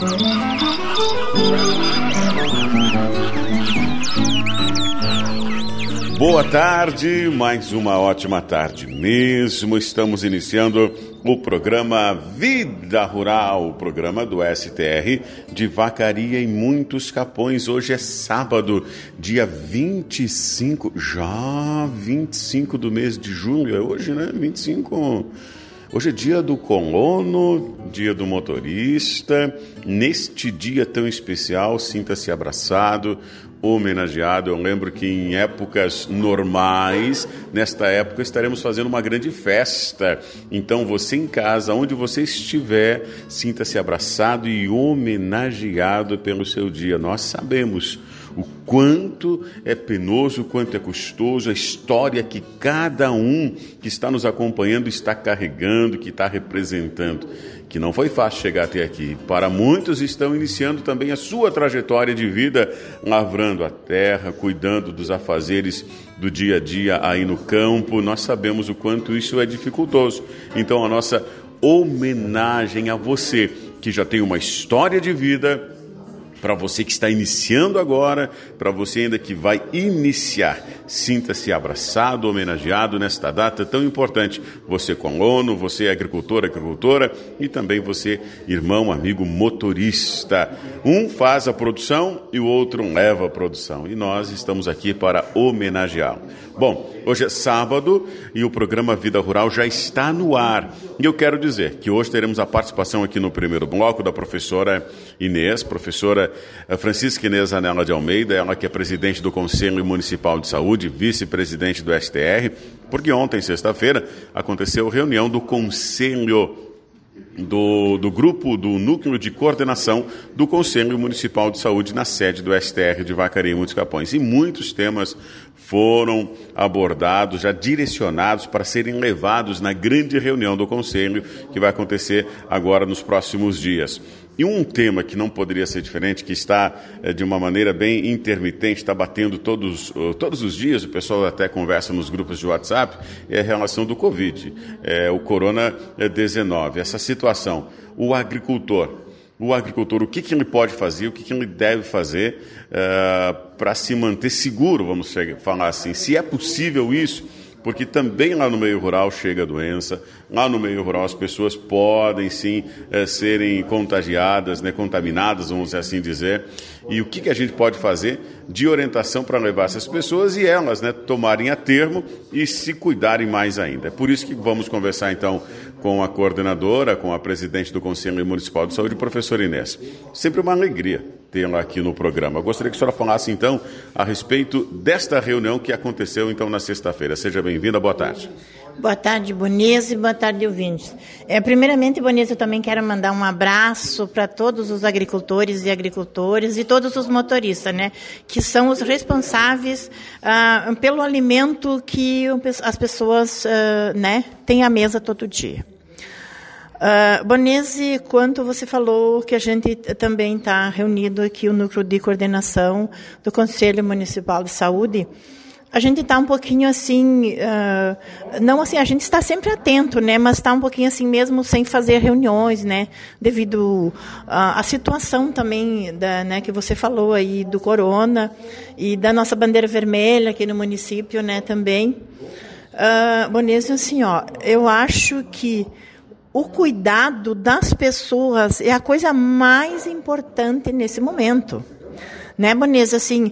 Boa tarde, mais uma ótima tarde mesmo. Estamos iniciando o programa Vida Rural, o programa do STR de Vacaria e Muitos Capões. Hoje é sábado, dia 25, já 25 do mês de julho, é hoje, né? 25... Hoje é dia do colono, dia do motorista. Neste dia tão especial, sinta-se abraçado, homenageado. Eu lembro que em épocas normais, nesta época, estaremos fazendo uma grande festa. Então, você em casa, onde você estiver, sinta-se abraçado e homenageado pelo seu dia. Nós sabemos o quanto é penoso, o quanto é custoso, a história que cada um que está nos acompanhando está carregando, que está representando, que não foi fácil chegar até aqui. Para muitos estão iniciando também a sua trajetória de vida, lavrando a terra, cuidando dos afazeres do dia a dia aí no campo. Nós sabemos o quanto isso é dificultoso. Então a nossa homenagem a você, que já tem uma história de vida, para você que está iniciando agora, para você ainda que vai iniciar, sinta-se abraçado, homenageado nesta data tão importante. Você colono, você agricultor, agricultora e também você, irmão, amigo, motorista. Um faz a produção e o outro leva a produção. E nós estamos aqui para homenageá-lo. Bom, hoje é sábado e o programa Vida Rural já está no ar. E eu quero dizer que hoje teremos a participação aqui no primeiro bloco da professora Inês, professora Francisca Inês Anela de Almeida, ela que é presidente do Conselho Municipal de Saúde, vice-presidente do STR, porque ontem, sexta-feira, aconteceu reunião do Conselho do grupo do Núcleo de Coordenação do Conselho Municipal de Saúde na sede do STR de Vacaria e Muitos Capões. E muitos temas foram abordados, já direcionados para serem levados na grande reunião do Conselho que vai acontecer agora nos próximos dias. E um tema que não poderia ser diferente, que está de uma maneira bem intermitente, está batendo todos os dias, o pessoal até conversa nos grupos de WhatsApp, é a relação do Covid, o Corona-19, essa situação. O agricultor, o que ele pode fazer, o que ele deve fazer para se manter seguro, vamos falar assim, se é possível isso, porque também lá no meio rural chega a doença, lá no meio rural as pessoas podem sim serem contagiadas, né, contaminadas, vamos assim dizer, e o que a gente pode fazer de orientação para levar essas pessoas e elas, né, tomarem a termo e se cuidarem mais ainda. É por isso que vamos conversar então com a coordenadora, com a presidente do Conselho Municipal de Saúde, professora Inês. Sempre uma alegria tê-la aqui no programa. Eu gostaria que a senhora falasse, então, a respeito desta reunião que aconteceu, então, na sexta-feira. Seja bem-vinda, boa tarde. Boa tarde, Bonise, boa tarde, ouvintes. Primeiramente, Bonise, eu também quero mandar um abraço para todos os agricultores e agricultoras e todos os motoristas, né, que são os responsáveis pelo alimento que as pessoas né, têm à mesa todo dia. Bonise, quanto você falou que a gente também está reunido aqui, o Núcleo de Coordenação do Conselho Municipal de Saúde, a gente está um pouquinho assim, não assim, a gente está sempre atento, né, mas está um pouquinho assim mesmo sem fazer reuniões, né, devido à situação também, né, que você falou aí do corona e da nossa bandeira vermelha aqui no município, né, também. Bonise, assim, ó, eu acho que o cuidado das pessoas é a coisa mais importante nesse momento. Né, Bonise, assim,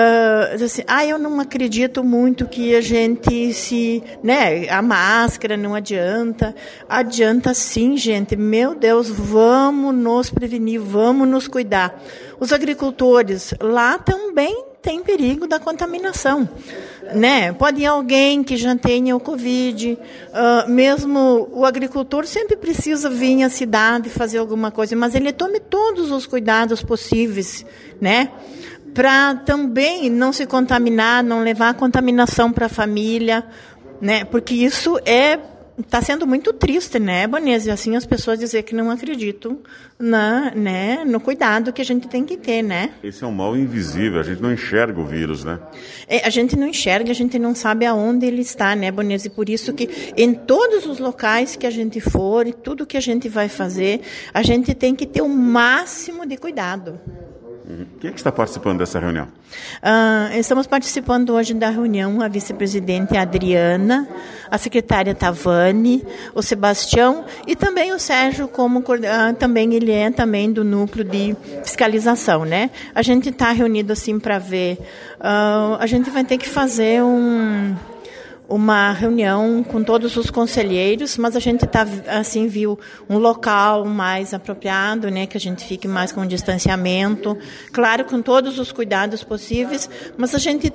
eu não acredito muito que a gente né, a máscara não adianta sim, gente, meu Deus, vamos nos prevenir, vamos nos cuidar. Os agricultores, lá também tem perigo da contaminação, né? Pode ir alguém que já tenha o Covid, mesmo o agricultor sempre precisa vir à cidade fazer alguma coisa, mas ele tome todos os cuidados possíveis, né? Para também não se contaminar, não levar a contaminação para a família, né? Porque isso é está sendo muito triste, né, Bonese? Assim, as pessoas dizer que não acreditam no cuidado que a gente tem que ter, né? Esse é um mal invisível, a gente não enxerga o vírus, né? A gente não enxerga, a gente não sabe aonde ele está, né, Bonese? Por isso que em todos os locais que a gente for e tudo que a gente vai fazer, a gente tem que ter o máximo de cuidado. Quem é que está participando dessa reunião? Estamos participando hoje da reunião a vice-presidente Adriana, a secretária Tavani, o Sebastião e também o Sérgio, como também ele é também do núcleo de fiscalização, né? A gente está reunido assim para ver. A gente vai ter que fazer uma reunião com todos os conselheiros, mas a gente viu um local mais apropriado, né, que a gente fique mais com distanciamento, claro, com todos os cuidados possíveis, mas a gente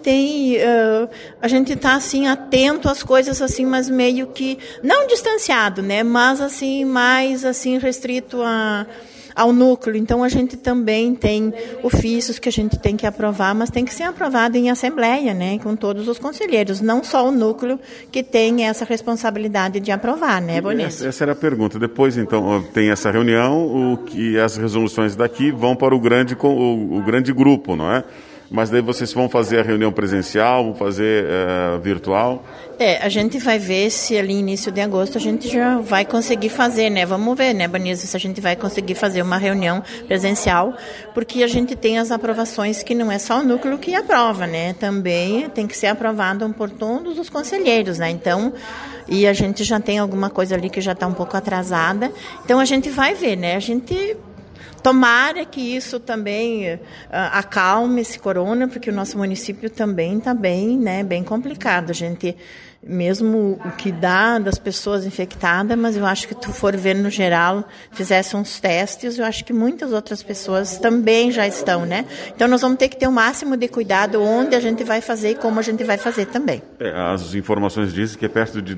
está assim atento às coisas assim, mas meio que não distanciado, né, mas assim mais assim restrito ao núcleo. Então, a gente também tem ofícios que a gente tem que aprovar, mas tem que ser aprovado em assembleia, né, com todos os conselheiros, não só o núcleo que tem essa responsabilidade de aprovar, né, Bonesse? Essa era a pergunta. Depois, então, tem essa reunião, as resoluções daqui vão para o grande grupo, não é? Mas daí vocês vão fazer a reunião presencial, vão fazer virtual? A gente vai ver se ali início de agosto a gente já vai conseguir fazer, né? Vamos ver, né, Banisa, se a gente vai conseguir fazer uma reunião presencial, porque a gente tem as aprovações que não é só o núcleo que aprova, né? Também tem que ser aprovado por todos os conselheiros, né? Então, e a gente já tem alguma coisa ali que já está um pouco atrasada. Então, a gente vai ver, né? Tomara que isso também acalme esse corona, porque o nosso município também está bem, né, bem complicado. A gente, mesmo o que dá das pessoas infectadas, mas eu acho que tu for ver no geral, fizesse uns testes, eu acho que muitas outras pessoas também já estão, né? Então nós vamos ter que ter o máximo de cuidado onde a gente vai fazer e como a gente vai fazer também. As informações dizem que é perto de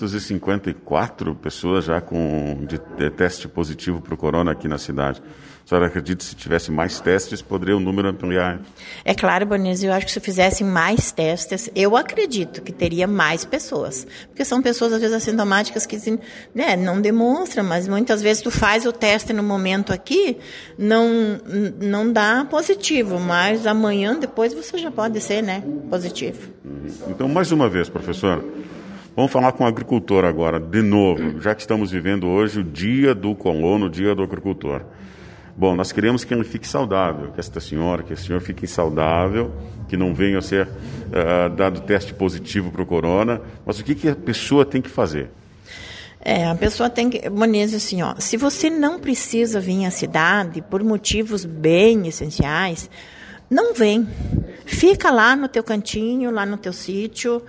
254 pessoas já com teste positivo para o corona aqui na cidade. A senhora acredita que se tivesse mais testes, poderia o número ampliar? É claro, Bonese, eu acho que se fizessem mais testes, eu acredito que teria mais pessoas. Porque são pessoas, às vezes, assintomáticas que né, não demonstram, mas muitas vezes tu faz o teste no momento aqui, não dá positivo, mas amanhã, depois, você já pode ser, né, positivo. Então, mais uma vez, professora, vamos falar com o agricultor agora, de novo, já que estamos vivendo hoje o dia do colono, o dia do agricultor. Bom, nós queremos que ele fique saudável, que esse senhor fique saudável, que não venha a ser dado teste positivo para o corona. Mas o que a pessoa tem que fazer? A pessoa tem que... Bonese, assim, se você não precisa vir à cidade por motivos bem essenciais, não vem. Fica lá no teu cantinho, lá no teu sítio,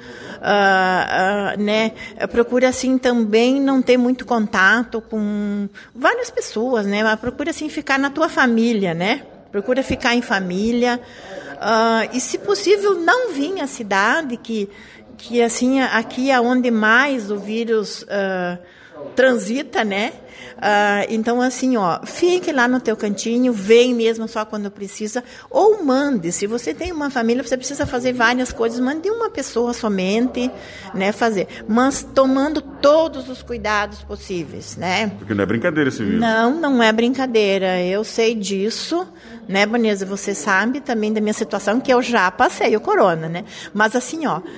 né? Procura, assim, também não ter muito contato com várias pessoas, né? Mas procura, assim, ficar na tua família, né? Procura ficar em família. E, se possível, não vir à cidade, que assim, aqui é onde mais o vírus transita, né? Então, assim, fique lá no teu cantinho, vem mesmo só quando precisa, ou mande. Se você tem uma família, você precisa fazer várias coisas, mande uma pessoa somente, né, fazer. Mas tomando todos os cuidados possíveis, né? Porque não é brincadeira esse vírus. Não é brincadeira. Eu sei disso, né, Bonesa? Você sabe também da minha situação, que eu já passei o corona, né? Mas, assim,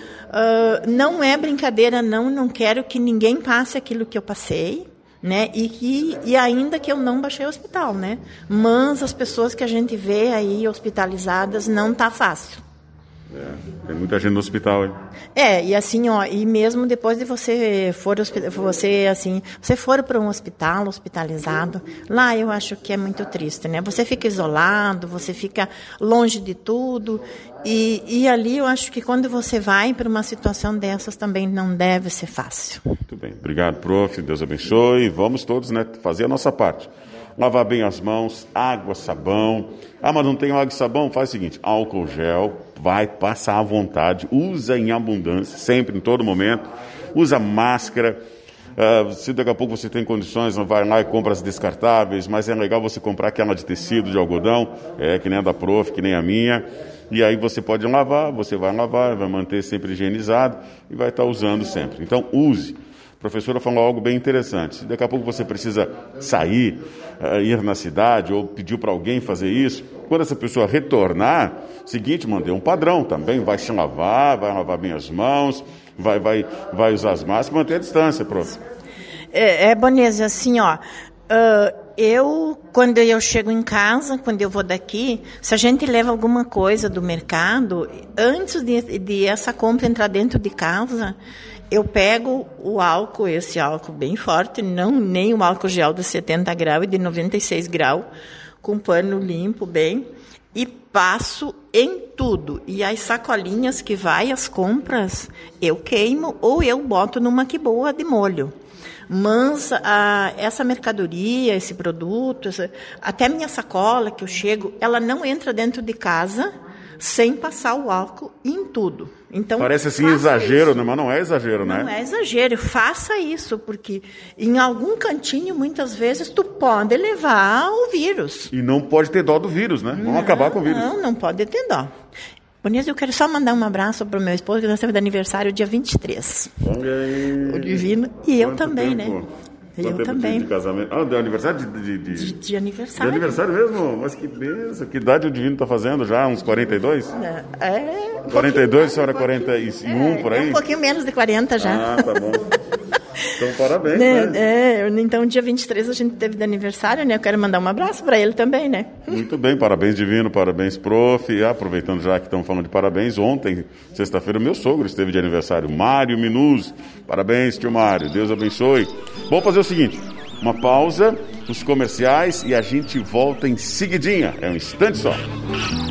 não é brincadeira, não quero que ninguém passe aquilo que eu passei, né? E ainda que eu não baixei o hospital, né? Mas as pessoas que a gente vê aí hospitalizadas não tá fácil. Tem muita gente no hospital, hein? E assim, e mesmo depois de você for para um hospital, hospitalizado, lá eu acho que é muito triste, né? Você fica isolado, você fica longe de tudo, e ali eu acho que quando você vai para uma situação dessas também não deve ser fácil. Muito bem, obrigado, prof, Deus abençoe, vamos todos, né, fazer a nossa parte. Lavar bem as mãos, água, sabão. Mas não tem água e sabão? Faz o seguinte, álcool gel, vai passar à vontade, usa em abundância, sempre, em todo momento. Usa máscara. Se daqui a pouco você tem condições, não vai lá e compra as descartáveis, mas é legal você comprar aquela de tecido, de algodão, que nem a da prof, que nem a minha. E aí você pode lavar, você vai lavar, vai manter sempre higienizado e vai estar usando sempre. Então, use. professora falou algo bem interessante. Se daqui a pouco você precisa sair, ir na cidade ou pediu para alguém fazer isso, quando essa pessoa retornar, seguinte, mandei um padrão também, vai se lavar, vai lavar bem as mãos, vai usar as máscaras, manter a distância, prof. Bonese, assim, ó, quando eu chego em casa, quando eu vou daqui, se a gente leva alguma coisa do mercado, antes de essa compra entrar dentro de casa, eu pego o álcool, esse álcool bem forte, nem o álcool gel de 70 graus e de 96 graus, com pano limpo bem, e passo em tudo. E as sacolinhas que vai as compras, eu queimo ou eu boto numa quiboa de molho. Mas essa mercadoria, esse produto, até minha sacola que eu chego, ela não entra dentro de casa sem passar o álcool em tudo. Então, parece assim exagero, né? Mas não é exagero, né? Não é exagero. Faça isso, porque em algum cantinho, muitas vezes, tu pode levar o vírus. E não pode ter dó do vírus, né? Vamos acabar com o vírus. Não pode ter dó. Bonito, eu quero só mandar um abraço para o meu esposo, que nós temos de aniversário dia 23. O Divino. E eu também, tempo? né? Eu também. De casamento. De aniversário? De aniversário. De aniversário mesmo? Mas que beleza. Que idade o Divino está fazendo já? Uns 42? 42, a senhora 41 por aí? Um pouquinho menos de 40 já. Ah, tá bom. Então, parabéns, né? Então, dia 23 a gente teve de aniversário, né? Eu quero mandar um abraço para ele também, né? Muito bem, parabéns, Divino, parabéns, prof. E aproveitando já que estamos falando de parabéns, ontem, sexta-feira, meu sogro esteve de aniversário, Mário Minuz. Parabéns, tio Mário, Deus abençoe. Vamos fazer o seguinte, uma pausa, os comerciais, e a gente volta em seguidinha. É um instante só.